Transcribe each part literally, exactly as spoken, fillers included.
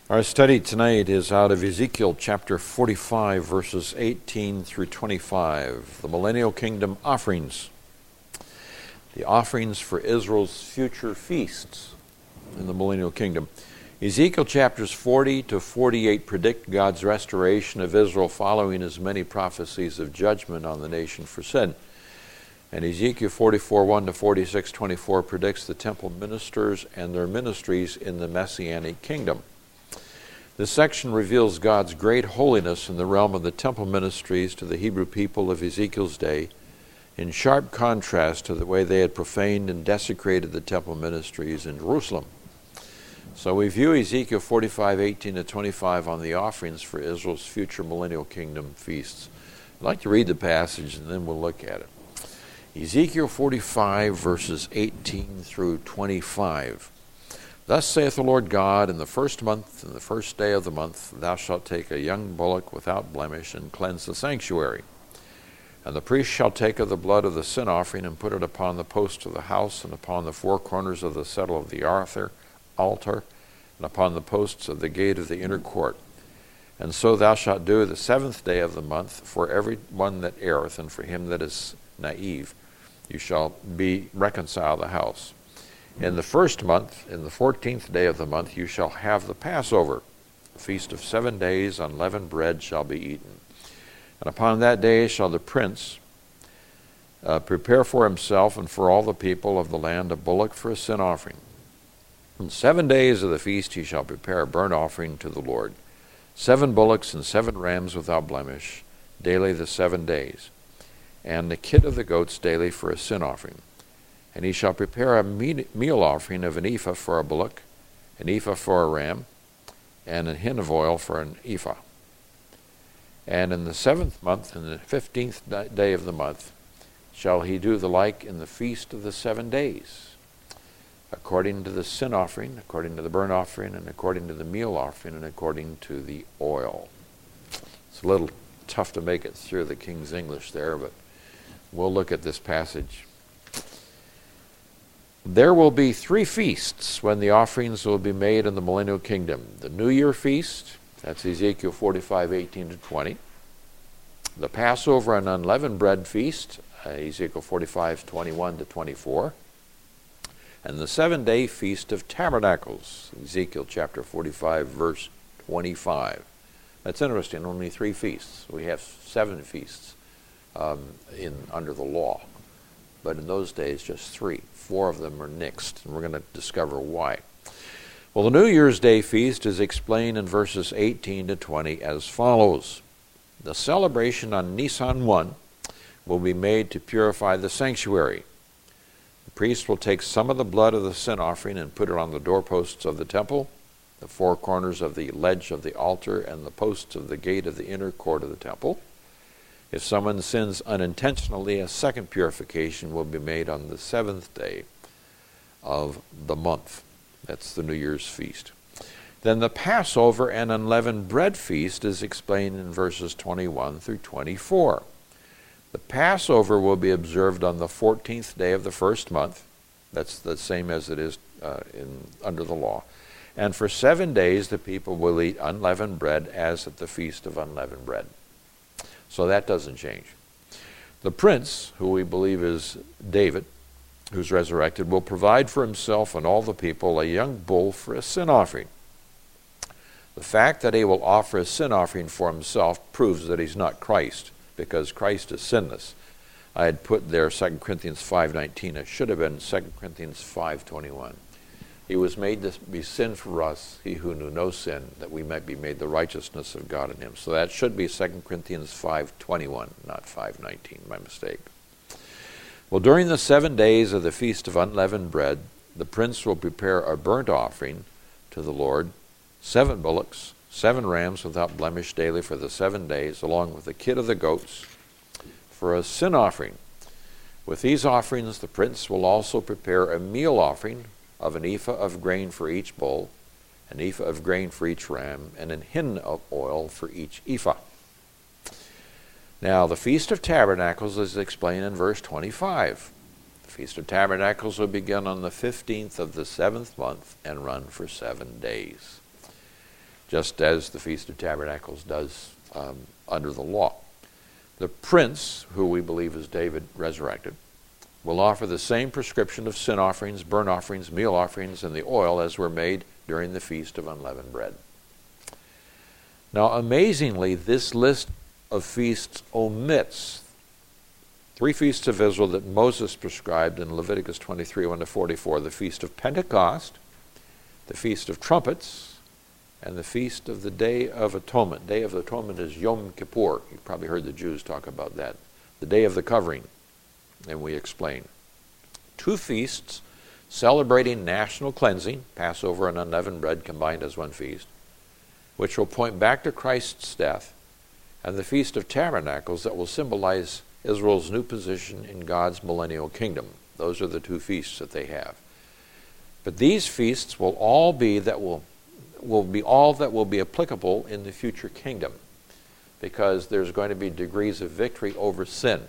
Our study tonight is out of Ezekiel chapter forty-five, verses eighteen through twenty-five, the millennial kingdom offerings, the offerings for Israel's future feasts in the millennial kingdom. Ezekiel chapters forty to forty-eight predict God's restoration of Israel following his many prophecies of judgment on the nation for sin. And Ezekiel forty-four, one to forty-six, twenty-four predicts the temple ministers and their ministries in the Messianic kingdom. This section reveals God's great holiness in the realm of the temple ministries to the Hebrew people of Ezekiel's day, in sharp contrast to the way they had profaned and desecrated the temple ministries in Jerusalem. So we view Ezekiel forty-five, eighteen to twenty-five on the offerings for Israel's future millennial kingdom feasts. I'd like to read the passage and then we'll look at it. Ezekiel forty-five, verses eighteen through twenty-five. Thus saith the Lord God, in the first month, in the first day of the month, thou shalt take a young bullock without blemish, and cleanse the sanctuary. And the priest shall take of the blood of the sin offering, and put it upon the posts of the house, and upon the four corners of the settle of the altar, altar, and upon the posts of the gate of the inner court. And so thou shalt do the seventh day of the month for every one that erreth, and for him that is naive. You shall be reconcile the house. In the first month, in the fourteenth day of the month, you shall have the Passover. A feast of seven days, unleavened bread shall be eaten. And upon that day shall the prince uh, prepare for himself and for all the people of the land a bullock for a sin offering. In seven days of the feast he shall prepare a burnt offering to the Lord. Seven bullocks and seven rams without blemish, daily the seven days. And the kid of the goats daily for a sin offering. And he shall prepare a meal offering of an ephah for a bullock, an ephah for a ram, and a hin of oil for an ephah. And in the seventh month, in the fifteenth day of the month, shall he do the like in the feast of the seven days, according to the sin offering, according to the burnt offering, and according to the meal offering, and according to the oil. It's a little tough to make it through the King's English there, but we'll look at this passage. There will be three feasts when the offerings will be made in the millennial kingdom. The New Year feast, that's Ezekiel forty-five, eighteen to twenty. The Passover and unleavened bread feast, uh, Ezekiel forty-five, twenty-one to twenty-four. And the seven-day feast of tabernacles, Ezekiel chapter forty-five, verse twenty-five. That's interesting, only three feasts. We have seven feasts um, in under the law. But in those days, just three. Four of them are nixed, and we're going to discover why. Well, the New Year's Day feast is explained in verses eighteen to twenty as follows. The celebration on Nisan first will be made to purify the sanctuary. The priest will take some of the blood of the sin offering and put it on the doorposts of the temple, the four corners of the ledge of the altar, and the posts of the gate of the inner court of the temple. If someone sins unintentionally, a second purification will be made on the seventh day of the month. That's the New Year's feast. Then the Passover and unleavened bread feast is explained in verses twenty-one through twenty-four. The Passover will be observed on the fourteenth day of the first month. That's the same as it is uh, in under the law. And for seven days the people will eat unleavened bread as at the feast of unleavened bread. So that doesn't change. The prince, who we believe is David, who's resurrected, will provide for himself and all the people a young bull for a sin offering. The fact that he will offer a sin offering for himself proves that he's not Christ, because Christ is sinless. I had put there Second Corinthians five nineteen. It should have been Second Corinthians five twenty-one. He was made to be sin for us, he who knew no sin, that we might be made the righteousness of God in him. So that should be Second Corinthians five twenty-one, not five nineteen, my mistake. Well, during the seven days of the Feast of Unleavened Bread, the prince will prepare a burnt offering to the Lord, seven bullocks, seven rams without blemish daily for the seven days, along with the kid of the goats, for a sin offering. With these offerings, the prince will also prepare a meal offering of an ephah of grain for each bull, an ephah of grain for each ram, and an hin of oil for each ephah. Now, the Feast of Tabernacles is explained in verse twenty-five. The Feast of Tabernacles will begin on the fifteenth of the seventh month and run for seven days. just as the Feast of Tabernacles does um, under the law. The prince, who we believe is David resurrected, will offer the same prescription of sin offerings, burnt offerings, meal offerings, and the oil as were made during the Feast of Unleavened Bread. Now, amazingly, this list of feasts omits three feasts of Israel that Moses prescribed in Leviticus twenty-three, one to forty-four, the Feast of Pentecost, the Feast of Trumpets, and the Feast of the Day of Atonement. Day of Atonement is Yom Kippur. You've probably heard the Jews talk about that. The Day of the Covering, and we explain. Two feasts celebrating national cleansing, Passover and unleavened bread combined as one feast, which will point back to Christ's death, and the Feast of Tabernacles that will symbolize Israel's new position in God's millennial kingdom. Those are the two feasts that they have. But these feasts will all be that will will be all that will be applicable in the future kingdom, because there's going to be degrees of victory over sin.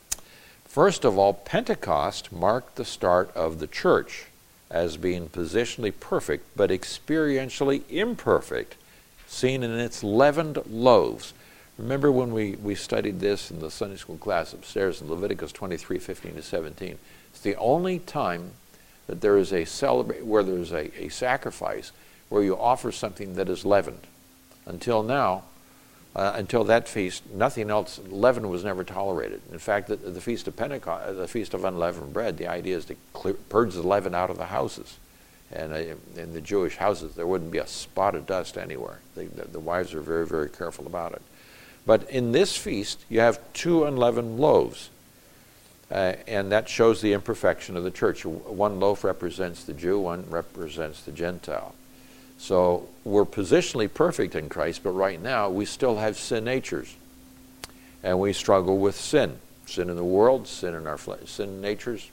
First of all, Pentecost marked the start of the church as being positionally perfect but experientially imperfect, seen in its leavened loaves. Remember when we, we studied this in the Sunday school class upstairs in Leviticus twenty-three, fifteen to seventeen. It's the only time that there is a celebra- where there's a, a sacrifice where you offer something that is leavened. Until now, uh, until that feast, nothing else, leaven was never tolerated. In fact, the, the Feast of Pentecost, the Feast of Unleavened Bread, the idea is to clear, purge the leaven out of the houses. And uh, in the Jewish houses, there wouldn't be a spot of dust anywhere. The, the, the wives are very, very careful about it. But in this feast, you have two unleavened loaves. Uh, and that shows the imperfection of the church. One loaf represents the Jew, one represents the Gentile. So we're positionally perfect in Christ, but right now we still have sin natures. And we struggle with sin. Sin in the world, sin in our flesh, sin natures,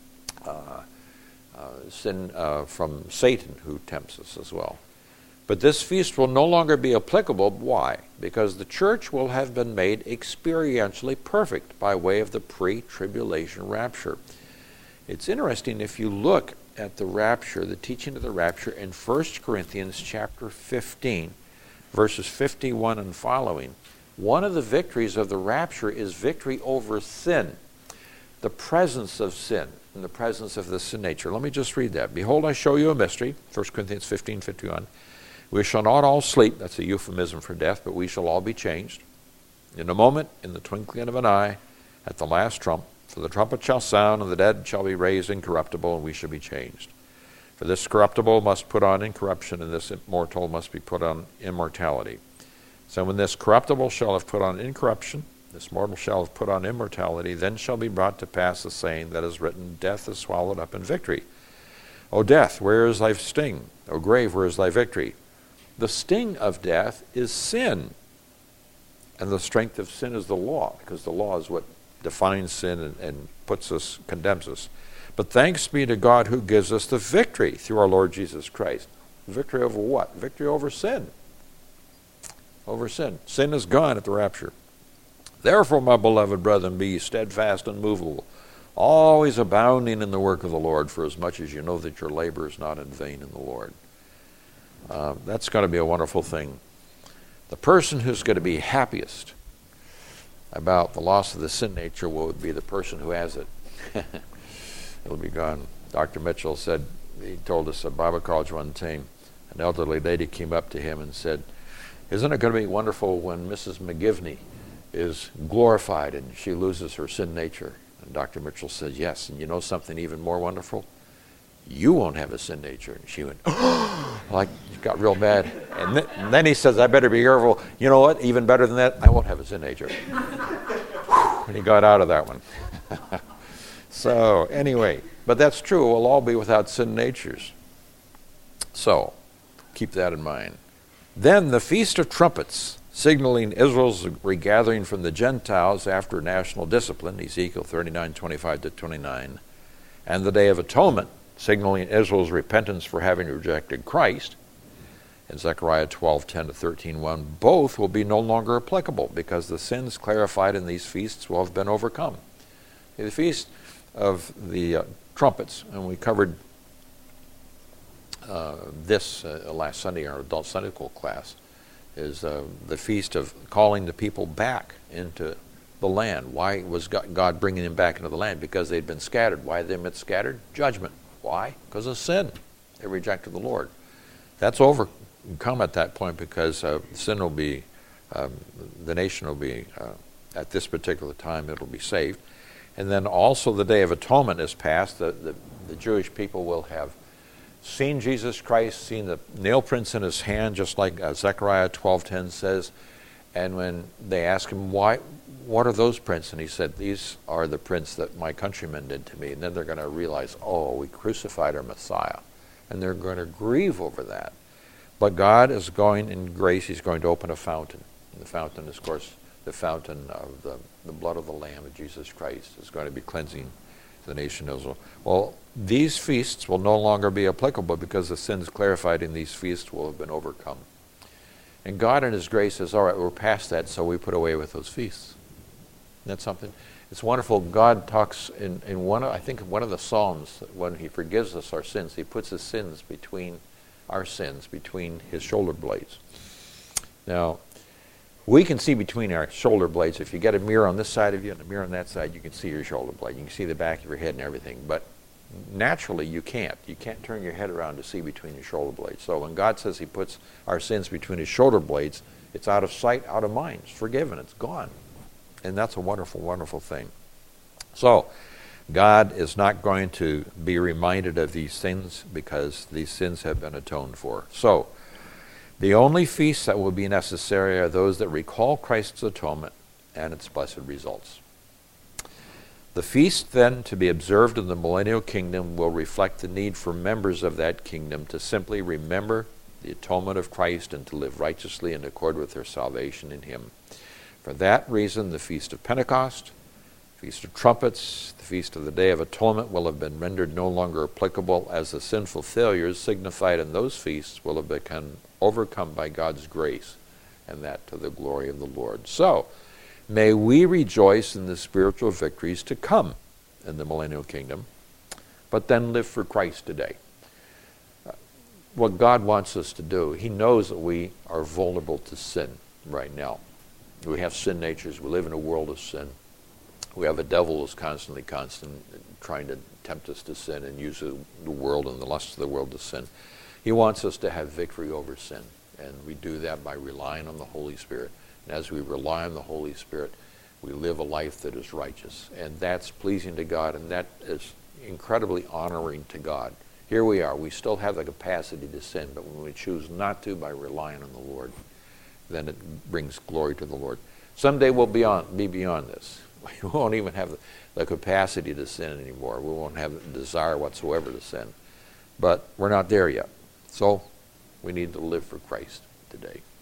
uh, uh, sin uh, from Satan, who tempts us as well. But this feast will no longer be applicable. Why? Because the church will have been made experientially perfect by way of the pre-tribulation rapture. It's interesting if you look at the rapture, the teaching of the rapture in First Corinthians chapter fifteen, verses fifty-one and following. One of the victories of the rapture is victory over sin, the presence of sin, and the presence of the sin nature. Let me just read that. Behold, I show you a mystery, First Corinthians fifteen, fifty-one. We shall not all sleep, that's a euphemism for death, but we shall all be changed. In a moment, in the twinkling of an eye, at the last trump, for the trumpet shall sound, and the dead shall be raised incorruptible, and we shall be changed. For this corruptible must put on incorruption, and this immortal must be put on immortality. So when this corruptible shall have put on incorruption, this mortal shall have put on immortality, then shall be brought to pass the saying that is written, death is swallowed up in victory. O death, where is thy sting? O grave, where is thy victory? The sting of death is sin, and the strength of sin is the law, because the law is what defines sin and, and puts us, condemns us. But thanks be to God who gives us the victory through our Lord Jesus Christ. Victory over what? Victory over sin. Over sin. Sin is gone at the rapture. Therefore, my beloved brethren, be steadfast and immovable, always abounding in the work of the Lord, for as much as you know that your labor is not in vain in the Lord. Uh, that's going to be a wonderful thing. The person who's going to be happiest about the loss of the sin nature will be the person who has it. It'll be gone. Doctor Mitchell said, he told us at Bible college one time, an elderly lady came up to him and said, isn't it going to be wonderful when Missus McGivney is glorified and she loses her sin nature? And Doctor Mitchell said, yes, and you know something even more wonderful? You won't have a sin nature. And she went, oh, like, got real bad. And, th- and then he says, I better be careful. You know what? Even better than that, I won't have a sin nature. And he got out of that one. So, anyway, but that's true. We'll all be without sin natures. So, keep that in mind. Then the Feast of Trumpets, signaling Israel's regathering from the Gentiles after national discipline, Ezekiel thirty-nine, twenty-five to twenty-nine, and the Day of Atonement, signaling Israel's repentance for having rejected Christ, in Zechariah twelve, ten to thirteen, one, both will be no longer applicable because the sins clarified in these feasts will have been overcome. The Feast of the uh, Trumpets, and we covered uh, this uh, last Sunday in our adult Sunday school class is uh, the feast of calling the people back into the land. Why was God bringing them back into the land? Because they'd been scattered. Why had they been scattered? Judgment. Why? Because of sin. They rejected the Lord. That's overcome at that point because uh, sin will be, um, the nation will be, uh, at this particular time, it'll be saved. And then also the Day of Atonement is passed. The, the, the Jewish people will have seen Jesus Christ, seen the nail prints in his hand, just like uh, Zechariah twelve ten says. And when they ask him, why, what are those prints? And he said, these are the prints that my countrymen did to me. And then they're going to realize, oh, we crucified our Messiah. And they're going to grieve over that. But God is going in grace, he's going to open a fountain. And the fountain is, of course, the fountain of the, the blood of the Lamb of Jesus Christ is going to be cleansing the nation of Israel. Well, these feasts will no longer be applicable because the sins clarified in these feasts will have been overcome. And God in his grace says, all right, we're past that, so we put away with those feasts. Isn't that something? It's wonderful. God talks in, in one of, I think one of the Psalms, when he forgives us our sins, he puts his sins between, our sins between his shoulder blades. Now, we can see between our shoulder blades. If you get a mirror on this side of you and a mirror on that side, you can see your shoulder blade. You can see the back of your head and everything. But naturally, you can't. You can't turn your head around to see between your shoulder blades. So when God says he puts our sins between his shoulder blades, it's out of sight, out of mind. It's forgiven. It's gone. And that's a wonderful, wonderful thing. So God is not going to be reminded of these sins because these sins have been atoned for. So the only feasts that will be necessary are those that recall Christ's atonement and its blessed results. The feast then to be observed in the millennial kingdom will reflect the need for members of that kingdom to simply remember the atonement of Christ and to live righteously in accord with their salvation in him. For that reason, the Feast of Pentecost, Feast of Trumpets, the Feast of the Day of Atonement will have been rendered no longer applicable, as the sinful failures signified in those feasts will have become overcome by God's grace, and that to the glory of the Lord. So, may we rejoice in the spiritual victories to come in the millennial kingdom, but then live for Christ today. What God wants us to do, he knows that we are vulnerable to sin right now. We have sin natures. We live in a world of sin. We have a devil who's constantly, constant, trying to tempt us to sin and use the world and the lusts of the world to sin. He wants us to have victory over sin, and we do that by relying on the Holy Spirit. And as we rely on the Holy Spirit, we live a life that is righteous, and that's pleasing to God, and that is incredibly honoring to God. Here we are. We still have the capacity to sin, but when we choose not to by relying on the Lord, then it brings glory to the Lord. Someday we'll be, on, be beyond this. We won't even have the, the capacity to sin anymore. We won't have the desire whatsoever to sin. But we're not there yet. So we need to live for Christ today.